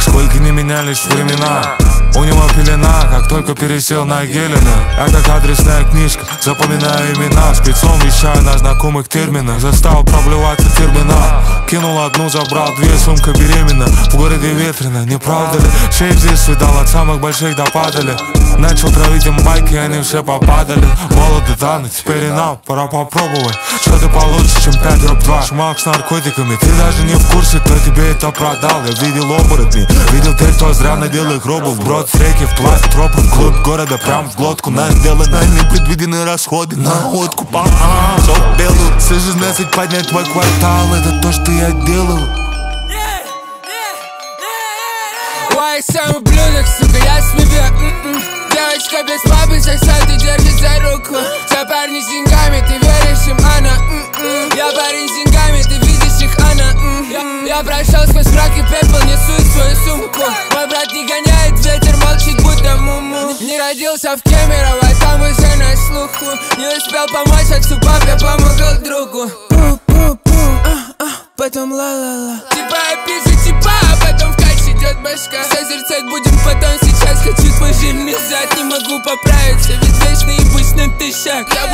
сколько не менялись времена. У него пелена, как только пересел на Гелена. Я как адресная книжка, запоминаю имена. Спецом вещаю на знакомых терминах. Заставил проблеваться терминал. Кинул одну, забрал две, сумка беременна. В городе ветрено, не правда ли? Шесть здесь видал, от самых больших до падали. Начал травить им байки, они все попадали. Молоды даны, теперь и нам пора попробовать. Что-то получше, чем 5 руб 2. Шмак с наркотиками, ты даже не в курсе, кто тебе это продал. Я видел оборотни, видел тех, кто зря надел их робов. Брод с реки вплавь тропом, вглубь города, прям в глотку. Нас сделаны непредвиденные расходы на откуп. Все белую, с 16 поднять твой квартал. Это то, что я делал. Ой, сам ублюдок, сука, я смебек. Девочка без папы, сосет и держит за руку. Все парни с деньгами, ты веришь им, она. Я парень с деньгами, ты видишь их, она. Я прошел сквозь мрак и пепел, несу свою сумку. Мой брат не гоняет ветер, молчит, будто муму. Не родился в Кемерово, там уже на слуху. Не успел помочь отцу, папе, помогал другу. Потом ла-ла-ла. Типа опиши, типа, а потом в кайф идет башка. Созерцать будем потом, сейчас хочу твой жирный зад. Не могу поправиться, ведь вечно ебусь на тысячах.